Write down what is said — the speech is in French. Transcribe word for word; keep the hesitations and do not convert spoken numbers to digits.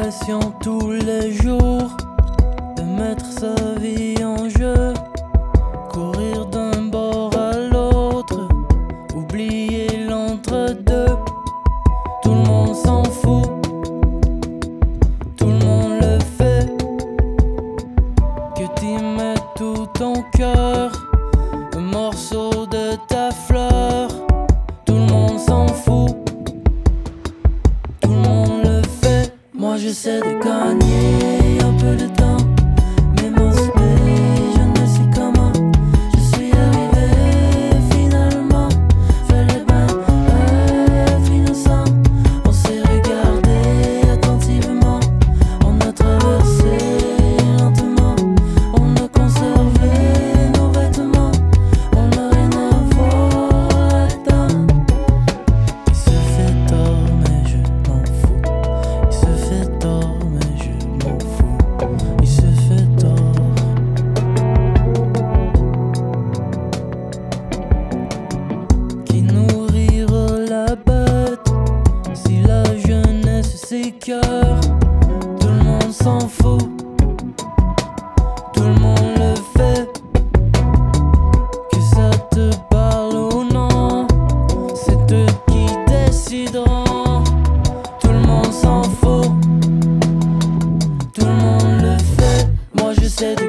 l'impression tous les jours de mettre sa vie en jeu, courir d'un bord à l'autre, oublier l'entre-deux. Tout le monde s'en fout, tout le monde le fait, que t'y mettes tout ton cœur, un morceau de ta fleur. Tout le monde s'en fout, tout le monde le fait. Moi j'essaie de gagner un peu de temps, mais mon esprit, je ne sais comment. Je suis arrivé finalement, fallait bien être innocent. On s'est regardé attentivement, on a traversé lentement, on a conservé nos vêtements, on n'a rien à voir là-dedans. Il se fait tort mais je m'en fous, il se fait tort mais je m'en fous, il se fait tort. Qui nourrira la bête si la jeunesse s'écœure? Tout le monde s'en fout, tout le monde le fait, que ça te parle ou non, c'est eux qui décideront. Tout le monde s'en fout, tout le monde le fait. Moi j'essaie de